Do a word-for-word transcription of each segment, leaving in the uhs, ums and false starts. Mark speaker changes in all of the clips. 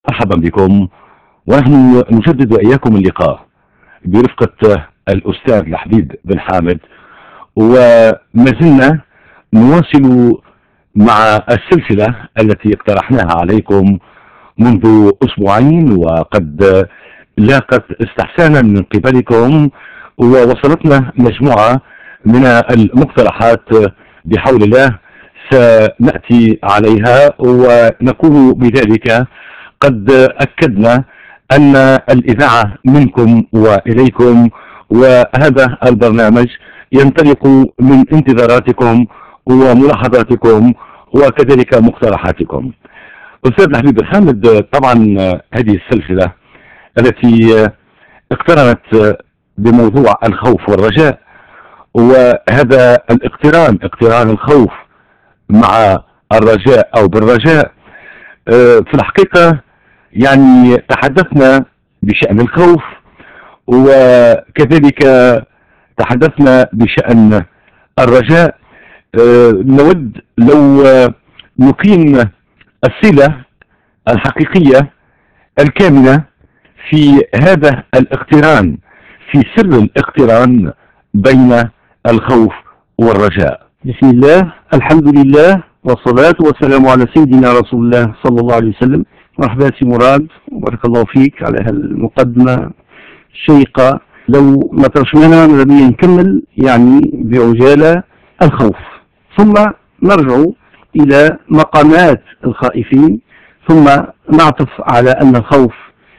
Speaker 1: مرحبا بكم، ونحن نجدد وإياكم اللقاء برفقة الأستاذ الحبيب بن حامد، وما زلنا نواصل مع السلسلة التي اقترحناها عليكم منذ أسبوعين، وقد لاقت استحسانا من قبلكم، ووصلتنا مجموعة من المقترحات بحول الله سنأتي عليها، ونكون بذلك قد أكدنا أن الإذاعة منكم وإليكم، وهذا البرنامج ينطلق من انتظاراتكم وملاحظاتكم وكذلك مقترحاتكم. أستاذ الحبيب الحامد، طبعا هذه السلسلة التي اقترنت بموضوع الخوف والرجاء، وهذا الاقتران اقتران الخوف مع الرجاء أو بالرجاء، في الحقيقة يعني تحدثنا بشأن الخوف، وكذلك تحدثنا بشأن الرجاء. نود لو نقيم الصلة الحقيقية الكامنة في هذا الاقتران، في سر الاقتران بين الخوف والرجاء.
Speaker 2: بسم الله، الحمد لله، والصلاة والسلام على سيدنا رسول الله صلى الله عليه وسلم. مرحبا سي مراد، وبارك الله فيك على هالمقدمة الشيقة. لو ما ترشمنا نبي نكمل يعني بعجالة الخوف، ثم نرجع إلى مقامات الخائفين، ثم نعطف على أن الخوف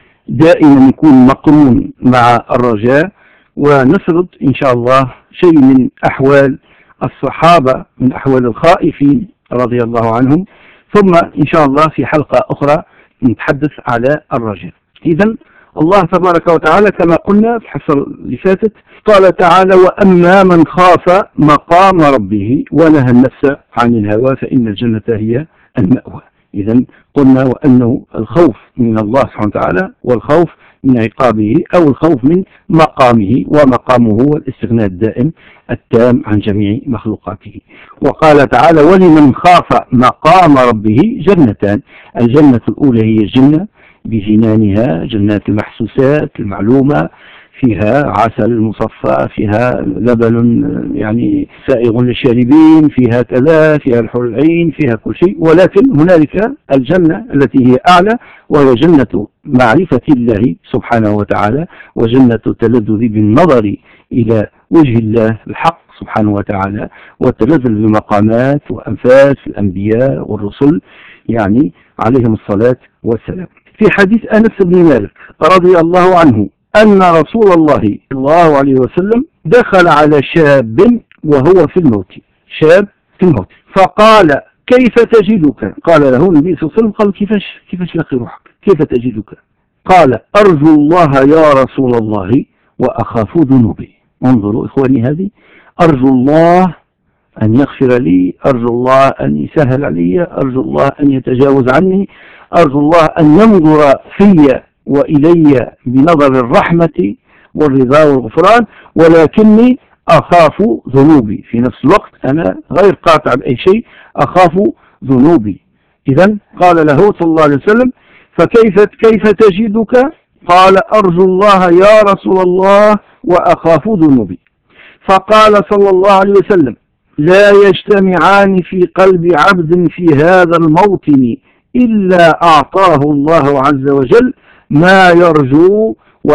Speaker 2: دائما يكون مقرون مع الرجاء، ونسرد إن شاء الله شيء من أحوال الصحابة، من أحوال الخائفين رضي الله عنهم، ثم إن شاء الله في حلقة أخرى نتحدث على الرجاء. إذن الله تبارك وتعالى كما قلنا في الحصة اللي فاتت قال تعالى: وأما من خاف مقام ربه ونهى النفس عن الهوى فإن الجنة هي المأوى. إذن قلنا وأنه الخوف من الله سبحانه وتعالى، والخوف من عقابه، أو الخوف من مقامه، ومقامه هو الاستغناء الدائم التام عن جميع مخلوقاته. وقال تعالى: ولمن خاف مقام ربه جنتان. الجنة الأولى هي الجنة بجنانها، جنات المحسوسات المعلومة، فيها عسل مصفى، فيها لبن يعني سائغ للشاربين، فيها كذا، فيها الحور العين، فيها كل شيء. ولكن هنالك الجنة التي هي أعلى، وهي جنة معرفة الله سبحانه وتعالى، وجنة التلذذ بالنظر إلى وجه الله الحق سبحانه وتعالى، والتلذذ بمقامات وأنفاس الأنبياء والرسل يعني عليهم الصلاة والسلام. في حديث أنس بن مالك رضي الله عنه أن رسول الله صلى الله عليه وسلم دخل على شاب وهو في الموت، شاب في الموت، فقال: كيف تجدك؟ قال له النبي صلى الله عليه وسلم: قال كيفاش كيفاش لقي روحك؟ كيف تجدك؟ قال: أرجو الله يا رسول الله وأخاف ذنوبي. انظروا إخواني، هذه أرجو الله أن يغفر لي، أرجو الله أن يسهل علي، أرجو الله أن يتجاوز عني، أرجو الله أن ينظر في وإلي بنظر الرحمة والرضا والغفران، ولكني أخاف ذنوبي. في نفس الوقت أنا غير قاطع بأي شيء، أخاف ذنوبي. إذن قال له صلى الله عليه وسلم: فكيف كيف تجدك؟ قال: أرجو الله يا رسول الله وأخاف ذنوبي. فقال صلى الله عليه وسلم: لا يجتمعان في قلب عبد في هذا الموطن إلا أعطاه الله عز وجل ما يرجو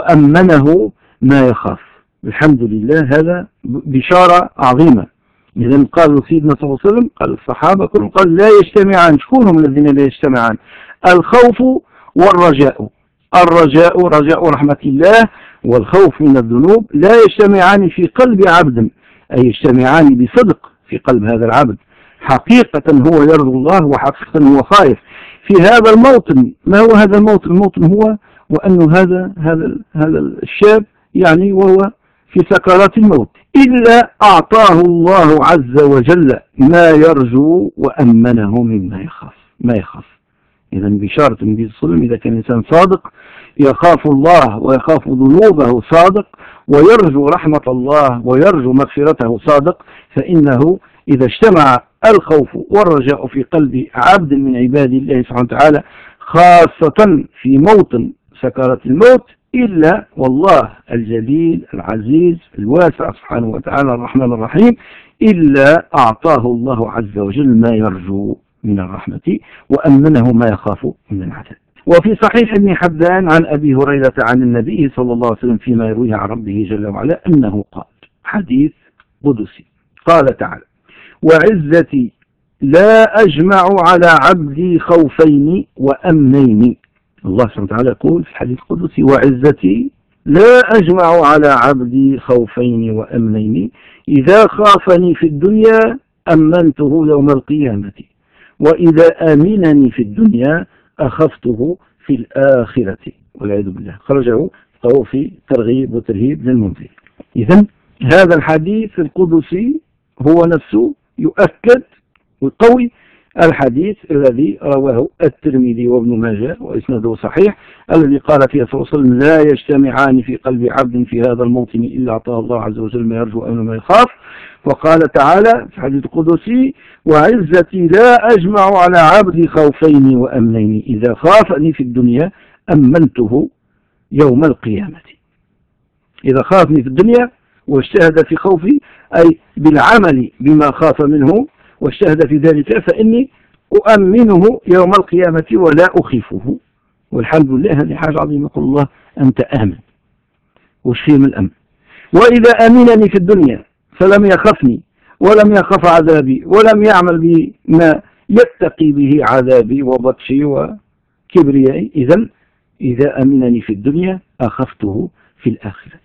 Speaker 2: وأمنه ما يخاف. الحمد لله، هذا بشارة عظيمة. إذن قالوا سيدنا صلى الله عليه وسلم، قال الصحابة كلهم، قال لا يجتمعان. شكون هم الذين لا يجتمعان؟ الخوف والرجاء. الرجاء رجاء رحمة الله، والخوف من الذنوب لا يجتمعان في قلب عبد، أي يجتمعان بصدق في قلب هذا العبد. حقيقة هو يرجو الله، وحقيقة هو خائف في هذا الموطن. ما هو هذا الموطن؟ الموطن هو وأنه هذا هذا هذا الشاب يعني وهو في سكرات الموت، إلا أعطاه الله عز وجل ما يرجو وأمنه مما يخاف ما يخاف. إذا بشارة النبي صلى الله عليه وسلم، إذا كان الإنسان صادق يخاف الله ويخاف ذنوبه صادق، ويرجو رحمة الله ويرجو مغفرته صادق، فإنه إذا اجتمع الخوف والرجاء في قلب عبد من عباد الله سبحانه وتعالى خاصة في موطن سكرات الموت، إلا والله الجليل العزيز الواسع سبحانه وتعالى الرحمن الرحيم إلا أعطاه الله عز وجل ما يرجو من الرحمة وأمنه ما يخاف من العذاب. وفي صحيح ابن حبان عن أبي هريرة عن النبي صلى الله عليه وسلم فيما يرويه عن ربه جل وعلا أنه قال، حديث قدسي، قال تعالى: وعزتي لا أجمع على عبدي خوفين وأمنين. الله سبحانه وتعالى يقول في الحديث القدسي: وعزتي لا أجمع على عبدي خوفين وأمنين، إذا خافني في الدنيا أمنته يوم القيامة، وإذا آمنني في الدنيا أخفته في الآخرة، والعياذ بالله. خرجه في ترغيب وترهيب للمنذر. إذن هذا الحديث القدسي هو نفسه يؤكد ويقوي الحديث الذي رواه الترمذي وابن ماجه وإسناده صحيح، الذي قال فيه صلى الله عليه وسلم: لا يجتمعان في قلب عبد في هذا الموطن إلا أعطاه الله عز وجل ما يرجو أو ما يخاف. وقال تعالى في الحديث القدسي: وعزتي لا أجمع على عبدي خوفين وأمنين، إذا خافني في الدنيا أمنته يوم القيامة. إذا خافني في الدنيا واجتهد في خوفي، أي بالعمل بما خاف منه واجتهد في ذلك، فإني أؤمنه يوم القيامة ولا أخيفه. والحمد لله، هذه حاجة عظيمة. يقول الله: أنت آمن، وش فيه من الأمن؟ وإذا أمنني في الدنيا فلم يخفني ولم يخف عذابي ولم يعمل بما يتقي به عذابي وبطشي وكبريائي، إذن إذا أمنني في الدنيا أخفته في الآخرة.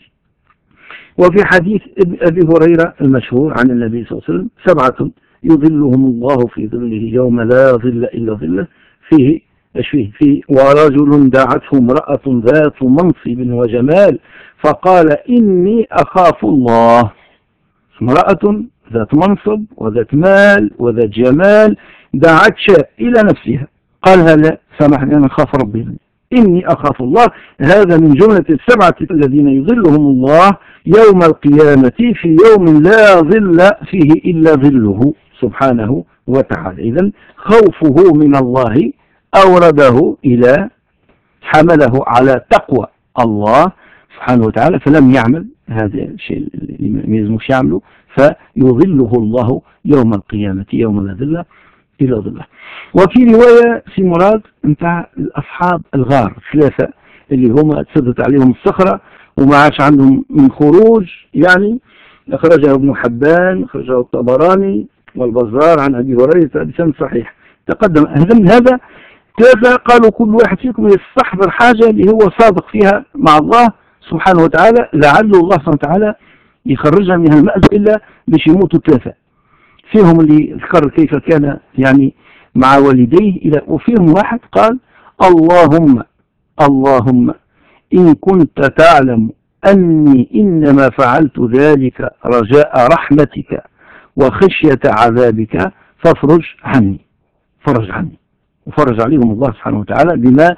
Speaker 2: وفي حديث أبي هريرة المشهور عن النبي صلى الله عليه وسلم: سبعة يظلهم الله في ظله يوم لا ظل إلا ظله، فيه فيه فيه ورجل دعته امرأة ذات منصب وجمال فقال: إني أخاف الله. امرأة ذات منصب وذات مال وذات جمال دعت شاء إلى نفسها، قالها: لا سامحني، أنا أخاف ربي، إني أخاف الله. هذا من جملة السبعة الذين يظلهم الله يوم القيامة في يوم لا ظل فيه إلا ظله سبحانه وتعالى. إذن خوفه من الله أورده إلى حمله على تقوى الله سبحانه وتعالى، فلم يعمل هذا الشيء اللي ما يلزمش يعمله، فيظله الله يوم القيامة يوم لا ظل إلى ظله. وفي رواية في مراد نتاع أصحاب الغار ثلاثة اللي هما تسدت عليهم الصخرة وما عاش عندهم من خروج، يعني أخرجه ابن حبان، أخرجه الطبراني والبزار عن أبي هريرة بسند صحيح. تقدم هذا ثلاثة قالوا: كل واحد فيكم يستحضر حاجة اللي هو صادق فيها مع الله سبحانه وتعالى، لعل الله سبحانه وتعالى يخرجها من المأزق إلا باش يموتوا ثلاثة. فيهم اللي ذكر كيف كان يعني مع والديه إلى، وفيهم واحد قال: اللهم اللهم إن كنت تعلم أني إنما فعلت ذلك رجاء رحمتك وخشية عذابك فافرج عني. فرج عني، وفرج عليهم الله سبحانه وتعالى بما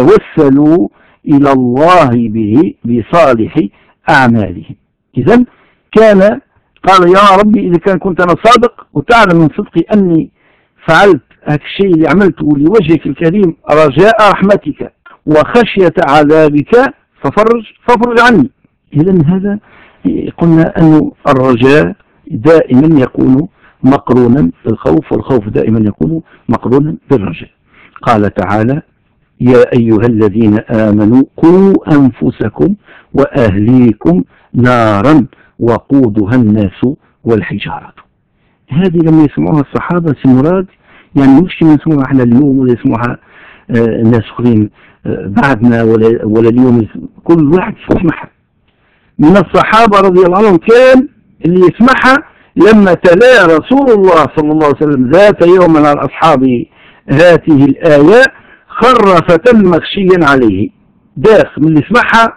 Speaker 2: توسلوا إلى الله به بصالح أعمالهم. إذن كان قال: يا ربي إذا كان كنت أنا صادق وتعلم من صدقي أني فعلت هذا الشيء اللي عملته لوجهك الكريم رجاء رحمتك وخشية عذابك ففرج ففرج عني. إذن هذا قلنا أن الرجاء دائما يكون مقرونا بالخوف، والخوف دائما يكون مقرونا بالرجاء. قال تعالى: يا أيها الذين آمنوا قوا أنفسكم وأهليكم نارا وقودها الناس والحجارة. هذه لما يسمعوها الصحابة المراد يعني مش يسمعوها احنا اليوم ولا يسمعوها آه ناس اخرين آه بعدنا ولا, ولا اليوم، كل واحد يسمعها من الصحابة رضي الله عنهم. كان اللي يسمعها لما تلا رسول الله صلى الله عليه وسلم ذات يوم على أصحاب هذه الآية خر فتى مغشيا عليه، داخ من اللي يسمعها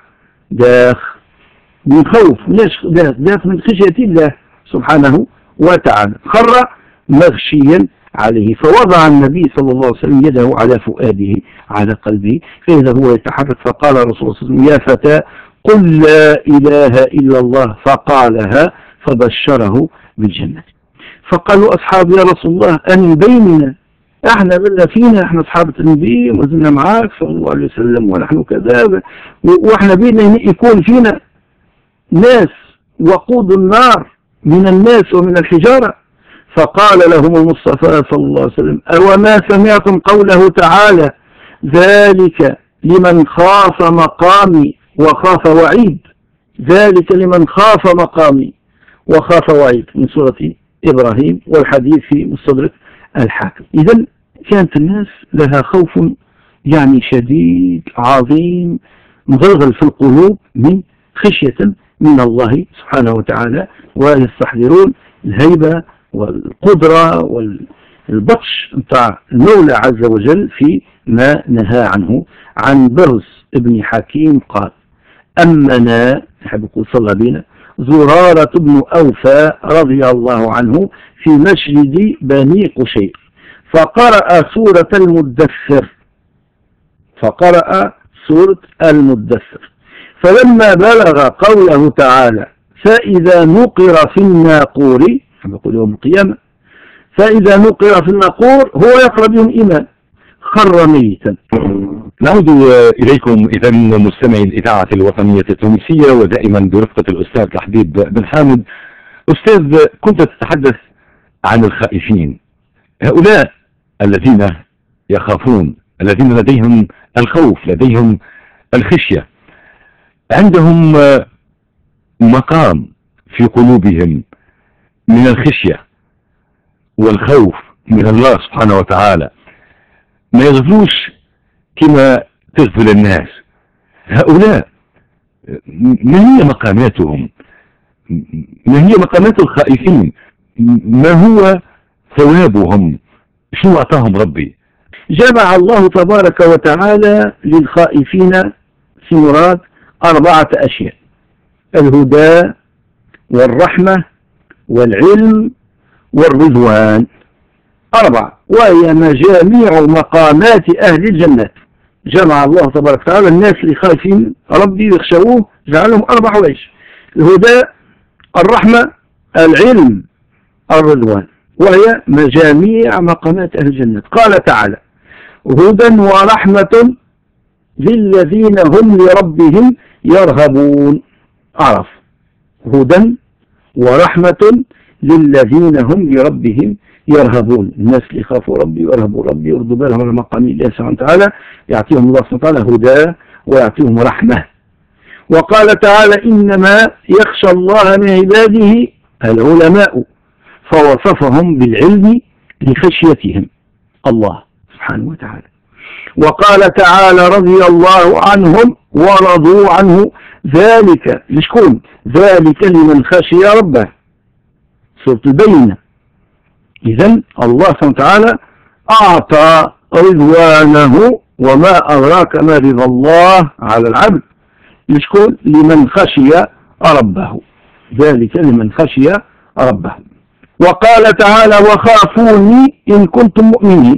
Speaker 2: داخ من خوف، ليش داخ داخ من خشية الله سبحانه وتعالى، خر مغشيا عليه. فوضع النبي صلى الله عليه وسلم يده على فؤاده على قلبه فإذا هو يتحرك، فقال الرسول صلى الله عليه وسلم: يا فتى قل لا إله إلا الله، فقالها فبشره بالجنة. فقالوا أصحاب: يا رسول الله أن بيننا احنا بدنا فينا، احنا اصحاب النبي وزلنا معاك صلى الله عليه وسلم ونحن كذا، واحنا بدنا يكون فينا ناس وقود النار من الناس ومن الحجارة. فقال لهم المصطفى صلى الله عليه وسلم: أوما سمعتم قوله تعالى: ذلك لمن خاف مقامي وخاف وعيد. ذلك لمن خاف مقامي وخاف وعيد من سورة إبراهيم، والحديث في مستدرك الحاكم. إذن كانت الناس لها خوف يعني شديد عظيم مغلغل في القلوب من خشية من الله سبحانه وتعالى، ويستحضرون الهيبة والقدرة والبطش بتاع المولى عز وجل في ما نهى عنه. عن برز ابن حكيم قال: أمنا نحب نقول صلى بنا زرارة بن أوفى رضي الله عنه في مسجد بني قشير، فقرأ سورة المدثر فقرأ سورة المدثر فلما بلغ قوله تعالى: فإذا نقر في الناقور، نقول يوم القيامة، فإذا نقر في الناقور هو يقرأ بهم إيمان، خر ميتا.
Speaker 1: نعود إليكم إذا مستمعي الإذاعة الوطنية التونسية، ودائما برفقة الأستاذ الحبيب بن حامد. أستاذ، كنت تتحدث عن الخائفين، هؤلاء الذين يخافون، الذين لديهم الخوف، لديهم الخشية، عندهم مقام في قلوبهم من الخشية والخوف من الله سبحانه وتعالى، ما يغفلوش كما تغفل الناس. هؤلاء ما هي مقاماتهم؟ ما هي مقامات الخائفين؟ ما هو ثوابهم؟ شو أعطاهم ربي؟
Speaker 2: جمع الله تبارك وتعالى للخائفين في مراد أربعة أشياء: الهدى والرحمة والعلم والرضوان، أربعة، وهي مجاميع مقامات أهل الجنة. جمع الله تبارك وتعالى الناس اللي خايفين ربي ويخشوه، جعلهم أربع وعيش: الهدى، الرحمة، العلم، الرضوان، وهي مجاميع مقامات أهل الجنة. قال تعالى: هدى ورحمة للذين هم لربهم يرهبون. أعرف هدى ورحمة للذين هم لربهم يرهبون، الناس اللي يخافوا ربي ويرهبوا ربي ويرضوا بالهم على مقام الله سبحانه وتعالى، يعطيهم الله سبحانه وتعالى هدى ويعطيهم رحمة. وقال تعالى: إنما يخشى الله من عباده العلماء، فوصفهم بالعلم لخشيتهم الله سبحانه وتعالى. وقال تعالى: رضي الله عنهم ورضوا عنه، ذلك لشكون؟ ذلك لمن خشي ربه، سورة البينة. إذن الله سبحانه وتعالى أعطى رضوانه، وما أدراك ما رضا الله على العبد، لشكون؟ لمن خشي ربه، ذلك لمن خشي ربه. وقال تعالى: وخافوني إن كنتم مؤمنين،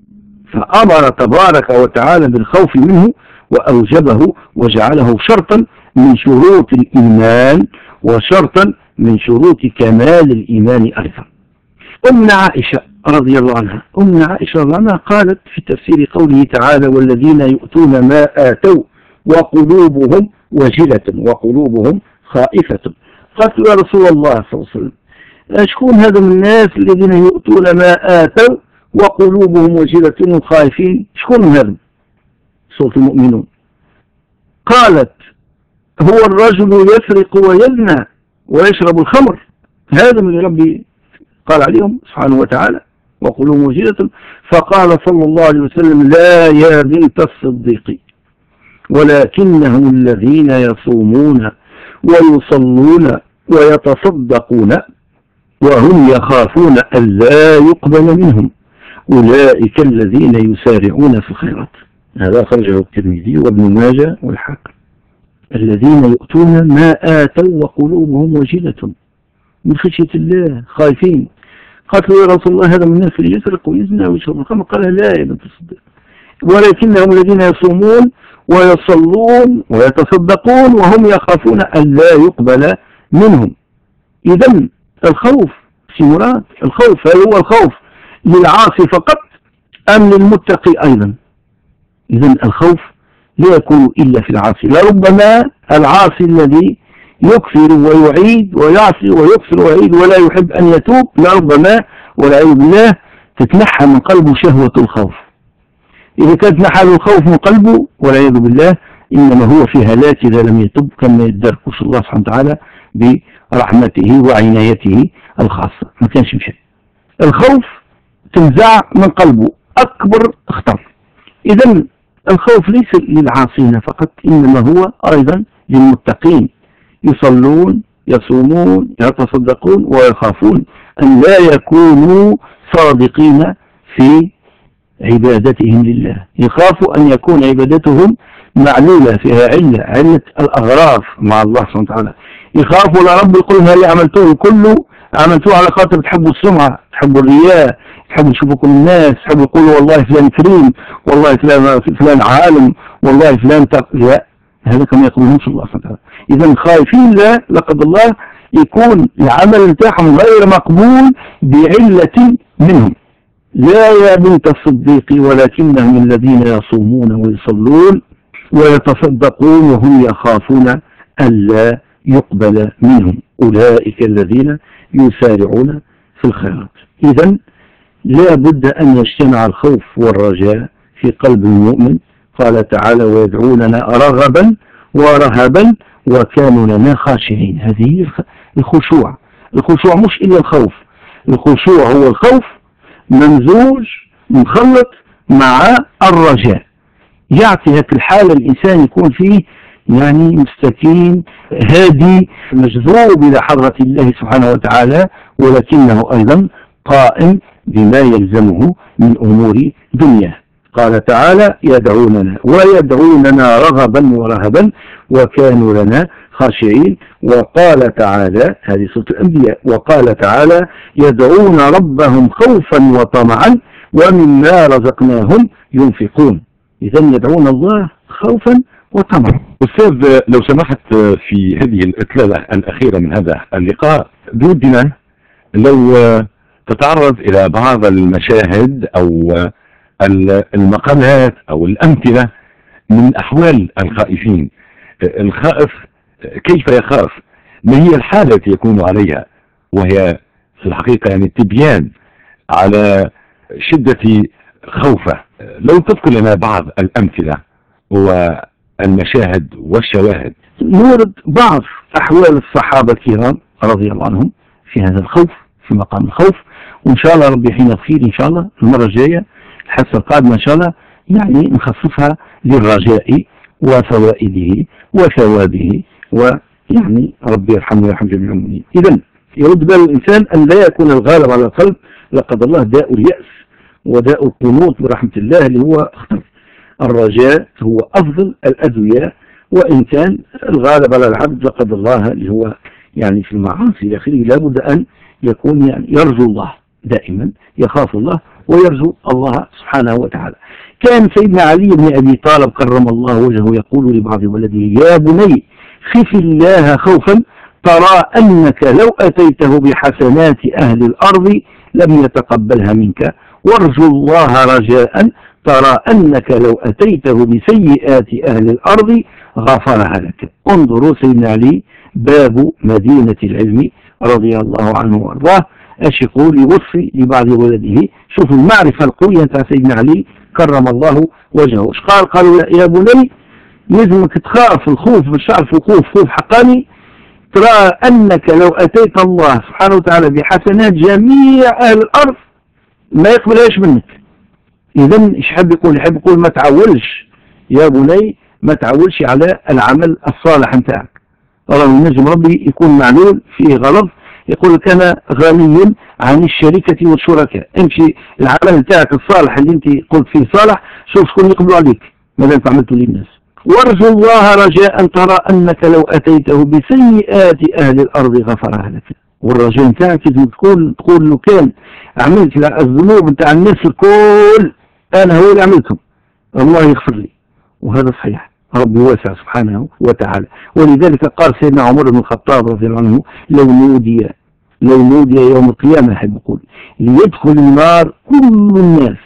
Speaker 2: فأمر تبارك وتعالى بالخوف منه وأوجبه وجعله شرطا من شروط الإيمان وشرطا من شروط كمال الإيمان أيضا. أمنا عائشة رضي الله عنها أمنا عائشة رضي الله عنها قالت في تفسير قوله تعالى: والذين يؤتون ما آتوا وقلوبهم وجلة وقلوبهم خائفة. قالت: يا رسول الله صلى الله عليه وسلم، شكون هذا من الناس الذين يؤتون ما آتوا وقلوبهم وجلة خائفين؟ شكون هذا؟ سورة المؤمنون. قالت: هو الرجل يسرق ويزنى ويشرب الخمر، هذا من ربي قال عليهم سبحانه وتعالى وقلوبهم وجلة. فقال صلى الله عليه وسلم: لا يا بنت الصديق، ولكنهم الذين يصومون ويصلون ويتصدقون وهم يخافون ألا يقبل منهم، أولئك الذين يسارعون في الخيرات. هذا خرجه الترمذي وابن ماجه والحاكم. الذين يؤتون ما آتوا وقلوبهم وجلة من خشية الله، خايفين. قالت: يا رسول الله، هذا من الناس اللي يسرق ويزنى ويشرب الخمر. قال: لا يا بنت الصديق، ولكنهم الذين يصومون ويصلون ويتصدقون وهم يخافون ألا يقبل منهم. إذن الخوف في مراد، الخوف هل هو الخوف للعاصي فقط، أم للمتقي أيضا. إذن الخوف لا يكون إلا في العاصي. لربما العاصي الذي يكثر ويعيد ويعصي ويكثر ويعيد ولا يحب أن يتوب، لربما والعياذ بالله تتنحى من قلبه شهوة الخوف. إذا كانت نحى الخوف من قلبه والعياذ بالله إنما هو في هلاك إذا لم يتب، كما يدركش الله سبحانه وتعالى برحمته وعنايته الخاصة. ما كانش مشي. الخوف تنزع من قلبه أكبر خطر. إذا الخوف ليس للعاصين فقط، إنما هو أيضا للمتقين، يصلون يصومون يتصدقون ويخافون أن لا يكونوا صادقين في عبادتهم لله. يخافوا أن يكون عبادتهم معلولة فيها علة علة الأغراض مع الله سبحانه وتعالى. يخافوا لرب يقول هذا عملتوه كله عملتوه على خاطر تحبوا السمعة، تحبوا الرياء، تحبوا تشوفوكم الناس، تحبوا يقولوا والله فلان كريم، والله فلان فلان عالم، والله فلان تق... لا، هذا كما يقولهمش الله سبحانه وتعالى. إذا خايفين لا لقد الله يكون العمل بتاعهم غير مقبول بعلة منهم. لا يا بنت الصديق ولكنهم الذين يصومون ويصلون ويتصدقون وهم يخافون ألا يقبل منهم، أولئك الذين يسارعون في الخيرات. إذن لا بد أن يجتمع الخوف والرجاء في قلب المؤمن. قال تعالى ويدعوننا رغبا ورهبا وكانوا لنا خاشعين. هذه الخشوع. الخشوع مش إلا الخوف، الخشوع هو الخوف ممزوج مخلط مع الرجاء. يعطي هيك الحالة الإنسان يكون فيه يعني مستكين هادي مجذوب إلى حضرة الله سبحانه وتعالى، ولكنه أيضا قائم بما يلزمه من أمور دنياه. قال تعالى يدعوننا ويدعوننا رغبا ورهبا وكانوا لنا خاشعين. وقال تعالى هذه سورة الأنبياء وقال تعالى يدعون ربهم خوفا وطمعا ومما رزقناهم ينفقون. إذا يدعون الله خوفا وطمعا.
Speaker 1: أستاذ لو سمحت في هذه الإطلالة الأخيرة من هذا اللقاء بودنا لو تتعرض إلى بعض المشاهد أو المقالات أو الأمثلة من أحوال الخائفين. الخائف كيف يخاف؟ ما هي الحالة التي يكون عليها؟ وهي في الحقيقة يعني تبيان على شدة خوفه. لو تذكر لنا بعض الأمثلة والمشاهد والشواهد.
Speaker 2: نورد بعض أحوال الصحابة الكرام رضي الله عنهم في هذا الخوف، في مقام الخوف، وإن شاء الله ربي حين خير إن شاء الله المرة الجاية الحصة القادمة إن شاء الله يعني نخصصها للرجاء وفوائده وثوابه، ويعني ربي يرحمه ويرحم جميع المؤمنين. إذن يرد بال الإنسان أن لا يكون الغالب على القلب لقد الله داء اليأس وداء القنوط برحمة الله اللي هو اختر. الرجاء هو أفضل الأدوية، وإن كان الغالب على العبد لقد الله اللي هو يعني في المعاصي إلى آخره لابد أن يكون يعني يرجو الله دائما، يخاف الله ويرجو الله سبحانه وتعالى. كان سيدنا علي بن أبي طالب كرم الله وجهه يقول لبعض ولده يا بني خف الله خوفا ترى أنك لو أتيته بحسنات أهل الأرض لم يتقبلها منك، وارجو الله رجاء ترى أنك لو أتيته بسيئات أهل الأرض غفرها لك. انظروا سيدنا علي باب مدينة العلم رضي الله عنه وارضاه ايش يقول يوصي لبعض ولده. شوفوا المعرفة القوية تاع سيدنا علي كرم الله وجهه. ايش قال؟ قالوا يا بني لازمك تخاف الخوف، مش تعرف الخوف خوف حقاني، ترى أنك لو أتيت الله سبحانه وتعالى بحسنات جميع أهل الأرض ما يقبلهاش منك. إذن إيش حب يقول؟ يحب يقول ما تعولش يا بني، ما تعولش على العمل الصالح نتاعك. رغم النجم ربي يكون معلول فيه غلط، يقول لك أنا غني عن الشركة والشركاء، امشي العمل نتاعك الصالح اللي انت قلت فيه صالح، شوف شكون يقبلوا عليك ما دام عملته للناس. وارجو الله رجاء ترى أنك لو أتيته بسيئات أهل الأرض غفرها لك. والرجاء نتاعك لازم تقول تقول له كان عملت الذنوب نتاع الناس الكل أنا هو اللي عملتهم الله يغفر لي، وهذا صحيح ربي واسع سبحانه وتعالى. ولذلك قال سيدنا عمر بن الخطاب رضي الله عنه لو نودي لو نودي يوم القيامة يحب يقول ليدخل النار كل الناس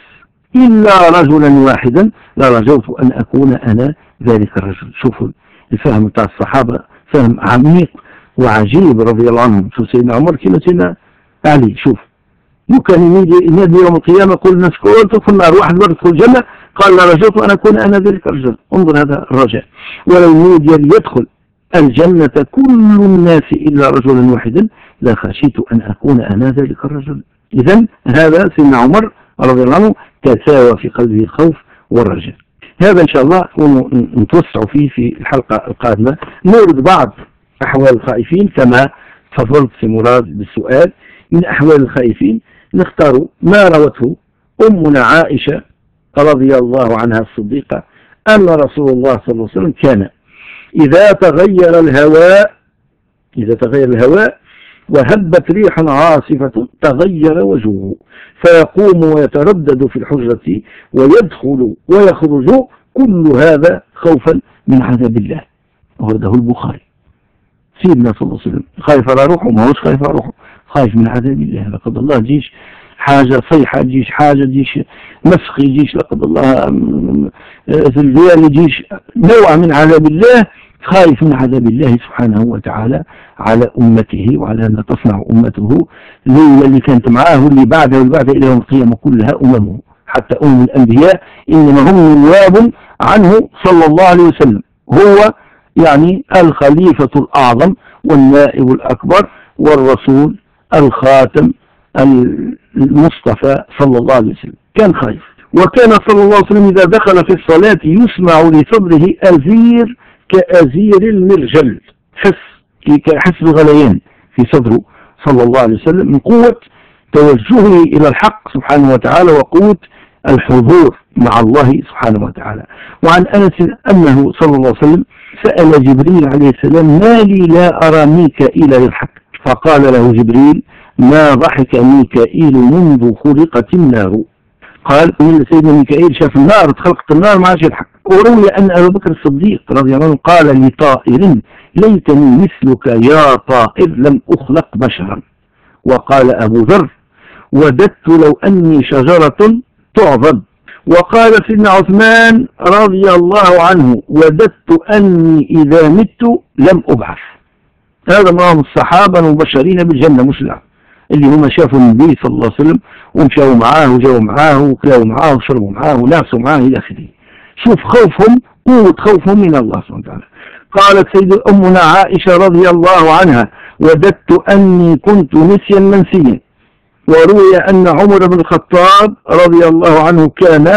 Speaker 2: إلا رجلا واحدا لرجوت أن أكون أنا ذلك الرجل. شوفوا الفهم بتاع الصحابة فهم عميق وعجيب رضي الله عنهم. شوف سيدنا عمر كما سيدنا علي، شوف لو كان ينادي يوم القيامة يقول الناس كل تدخل النار واحد برد تدخل الجنة، قال لرجوت أن أكون أنا ذلك الرجل. انظر هذا الرجاء. ولو نودي ليدخل الجنة كل الناس إلا رجلا واحدا لخشيت أن أكون أنا ذلك الرجل. إذن هذا سيدنا عمر رضي الله عنه تساوى في قلبه الخوف والرجاء. هذا إن شاء الله نتوسع فيه في الحلقة القادمة، نورد بعض أحوال الخائفين كما تفضلت في مراد بالسؤال. من أحوال الخائفين نختار ما روته أمنا عائشة رضي الله عنها الصديقة أن رسول الله صلى الله عليه وسلم كان إذا تغير الهواء إذا تغير الهواء وهبت ريح عاصفة تغير وجهه فيقوم ويتردد في الحجرة ويدخل ويخرج، كل هذا خوفا من عذاب الله. ورده البخاري. سيدنا صلى الله عليه وسلم خايف على روحه، ما هوش خايف على روحه، خايف من عذاب الله. لقد الله جيش حاجة صيحة، جيش حاجة، جيش مسخي، جيش لقد الله زلزال، جيش نوع من عذاب الله، خايف من عذاب الله سبحانه وتعالى على أمته وعلى ما تصنع أمته اللي, اللي كانت معاه واللي بعده واللي بعده إلى يوم القيامة كلها أممه، حتى أم الأنبياء إنما هم نواب عنه صلى الله عليه وسلم. هو يعني الخليفة الأعظم والنائب الأكبر والرسول الخاتم المصطفى صلى الله عليه وسلم. كان خايف. وكان صلى الله عليه وسلم إذا دخل في الصلاة يسمع لصدره أزير كأزير المرجل، حس كحس الغليان في صدره صلى الله عليه وسلم من قوة توجهه إلى الحق سبحانه وتعالى وقوة الحضور مع الله سبحانه وتعالى. وعن أنس أنه صلى الله عليه وسلم سأل جبريل عليه السلام ما لي لا أرى ميكائيل يضحك، فقال له جبريل ما ضحك ميكائيل منذ خلقت النار. قال من سيدنا ميكائيل شاف النار، اتخلقت النار ما عادش يضحك. وروي أن أبو بكر الصديق رضي الله عنه قال لطائر ليتني مثلك يا طائر لم أخلق بشرا. وقال أبو ذر وددت لو أني شجرة تعضد. وقال سيدنا عثمان رضي الله عنه وددت أني إذا مت لم أبعث. هذا معهم الصحابة المبشرين بالجنة، مش لا اللي هم شافوا النبي صلى الله عليه وسلم ومشاوا معاه وجاوا معاه وكلاوا معاه وشربوا معاه ونافسوا معاه إلى آخره. شوف خوفهم، قوة خوفهم من الله سبحانه وتعالى. قالت سيدة أمنا عائشة رضي الله عنها وددت أني كنت نسيا منسيا. وروي أن عمر بن الخطاب رضي الله عنه كان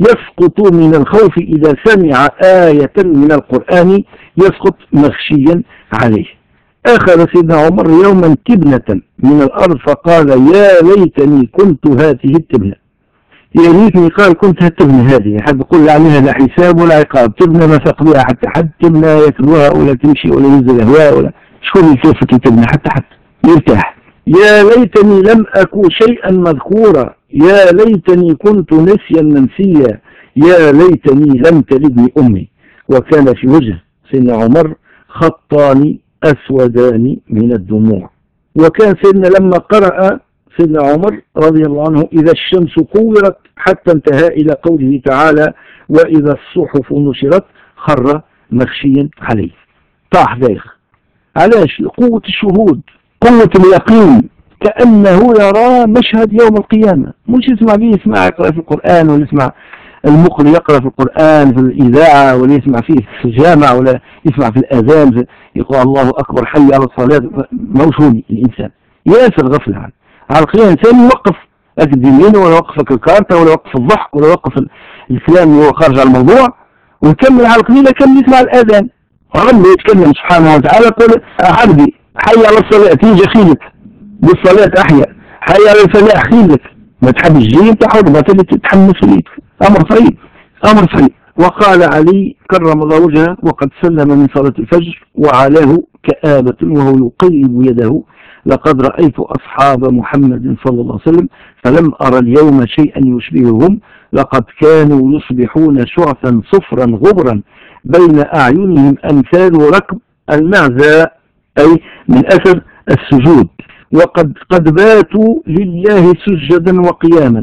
Speaker 2: يسقط من الخوف إذا سمع آية من القرآن يسقط مخشيا عليه. أخذ سيدنا عمر يوما تبنة من الأرض فقال يا ليتني كنت هذه التبنة. يا ليتني قال كنت هالتبنة هذه، حد يقول عليها لا حساب ولا عقاب، تبنة ما فاق بها حتى حد، تبنة ياكلوها ولا تمشي ولا ينزل الهواء ولا شكون يشوفك التبنة حتى حد يرتاح. يا ليتني لم أكن شيئا مذكورا، يا ليتني كنت نسيا منسيا، يا ليتني لم تلدني أمي. وكان في وجه سيدنا عمر خطان أسودان من الدموع. وكان سيدنا لما قرأ سيدنا عمر رضي الله عنه إذا الشمس كورت حتى انتهى إلى قوله تعالى وإذا الصحف نشرت خر مخشيا عليه، طاح دايخ. علاش؟ قوة الشهود، قوة اليقين، كأنه يرى مشهد يوم القيامة، مش يسمع به يسمع يقرأ في القرآن ولا يسمع المقرئ يقرأ في القرآن في الإذاعة ولا يسمع فيه في الجامع ولا يسمع في الأذان يقول الله أكبر حي على الصلاة. موشوني الإنسان ياسر غفل عنه. على القيامة الإنسان يوقف أكاديميين ولا يوقف الكارتا ولا يوقف الضحك ولا يوقف الكلام اللي هو خارج على الموضوع ويكمل على القليلة كم يسمع الأذان. ربي يتكلم سبحانه وتعالى يقول عبدي حي على الصلاة تيجي خيلك بالصلاة أحيا، حي على الفلاح خيلك، ما تحبش جيب تحاول ما تتحمل مسؤوليتك. أمر صعيب، أمر صعيب. وقال علي كرم الله وجهه وقد سلم من صلاة الفجر وعلاه كآبة وهو يقلب يده لقد رأيت أصحاب محمد صلى الله عليه وسلم فلم أرى اليوم شيئا يشبههم، لقد كانوا يصبحون شعثا صفرا غبرا بين أعينهم أمثال ركب المعزى أي من أثر السجود، وقد قد باتوا لله سجدا وقياما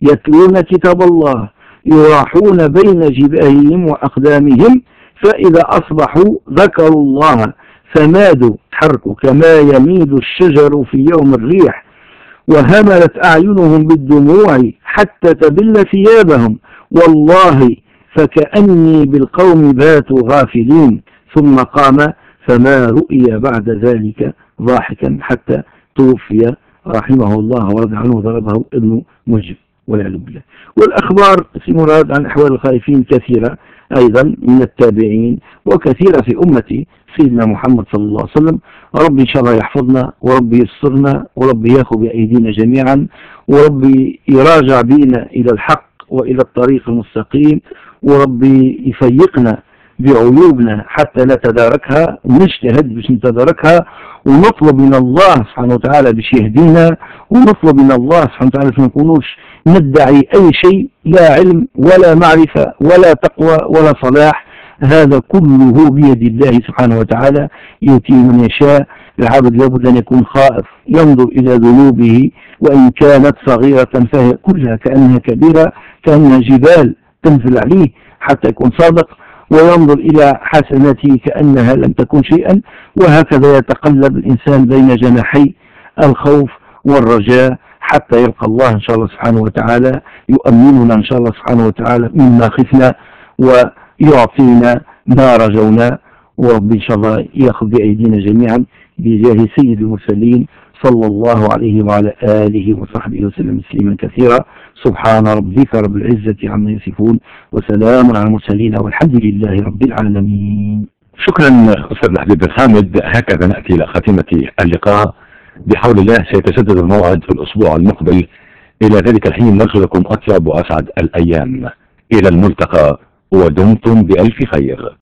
Speaker 2: يتلون كتاب الله يراحون بين جباههم وأقدامهم فإذا أصبحوا ذكروا الله فمادوا تحركوا كما يميد الشجر في يوم الريح وهملت أعينهم بالدموع حتى تبل ثيابهم والله فكأني بالقوم باتوا غافلين ثم قام فما رؤي بعد ذلك ضاحكا حتى توفي رحمه الله ورضي عنه ضربه ابن مجب والعياذ بالله. والأخبار في مراد عن أحوال الخائفين كثيرة أيضا من التابعين وكثيرة في أمة سيدنا محمد صلى الله عليه وسلم. ربي إن شاء الله يحفظنا وربي يسرنا وربي ياخذ بأيدينا جميعا وربي يراجع بينا إلى الحق وإلى الطريق المستقيم وربي يفيقنا بعيوبنا حتى لا تداركها ونجتهد باش نتداركها ونطلب من الله سبحانه وتعالى باش يهدينا ونطلب من الله سبحانه وتعالى باش ما نكونوش ندعي أي شيء لا علم ولا معرفة ولا تقوى ولا صلاح. هذا كله بيد الله سبحانه وتعالى يؤتي من يشاء. العبد لابد أن يكون خائف ينظر إلى ذنوبه وإن كانت صغيرة فهي كلها كأنها كبيرة كأنها جبال تنزل عليه حتى يكون صادق وينظر إلى حسناته كأنها لم تكن شيئا. وهكذا يتقلب الإنسان بين جناحي الخوف والرجاء حتى يلقى الله إن شاء الله سبحانه وتعالى يؤمننا إن شاء الله سبحانه وتعالى مما خفنا ويعطينا ما رجونا ورب إن شاء الله يأخذ بأيدينا جميعا بجاه سيد المرسلين صلى الله عليه وعلى آله وصحبه وسلم تسليما كثيرا. سبحان ربك رب العزة عما يصفون وسلام على المرسلين والحمد لله رب العالمين.
Speaker 1: شكرا أستاذ حبيب الحامد. هكذا نأتي إلى خاتمة اللقاء بحول الله. سيتسدد الموعد في الأسبوع المقبل. إلى ذلك الحين نرجو لكم أطيب وأسعد الأيام. إلى الملتقى ودمتم بألف خير.